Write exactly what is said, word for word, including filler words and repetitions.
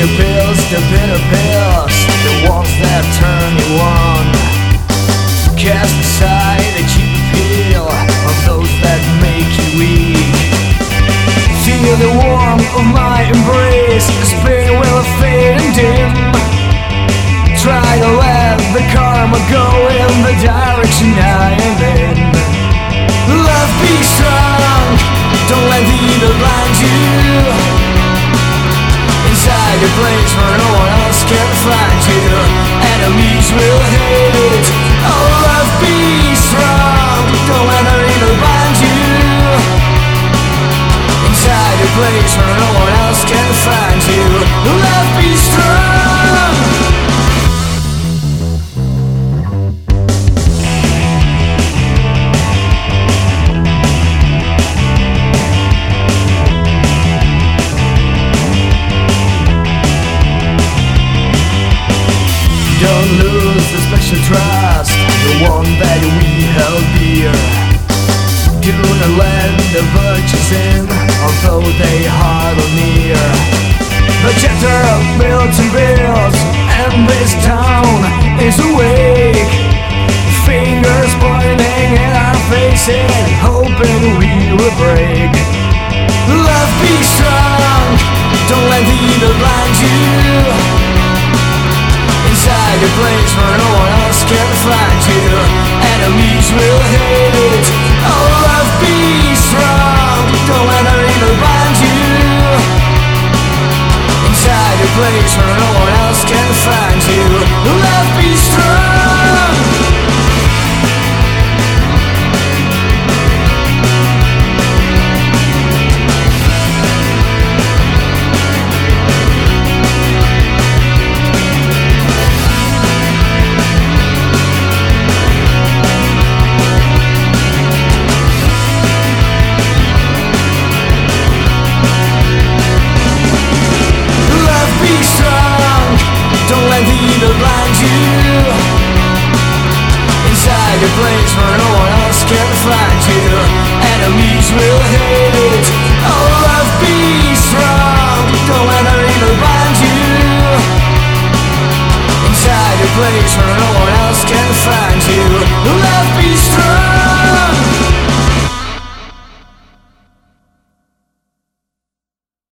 the pills, the bitter pills, the ones that turn you on. Cast aside the cheap appeal of those that make you weak. Feel the warmth of my embrace, spin will fade and dim. Try to let the karma go in the direction I am in. Love, be strong, don't let the evil blind you. Inside a place where no one else can find you, enemies will hate. Oh, love, be strong, don't let the evil blind you. Inside a place where no one else can find you, love, be strong. Don't lose the special trust, the one that we held dear. Do not let the virtues in, although they hardly near. The chapter of bills and bills, and this town is awake. Fingers pointing in our faces, hoping we will break. Love, be strong, don't let the evil blind you. Inside a place where no one else can find you, enemies will hate. Oh, love, be strong, don't let the evil bind you. Inside a place where no one else can find you, love, be strong.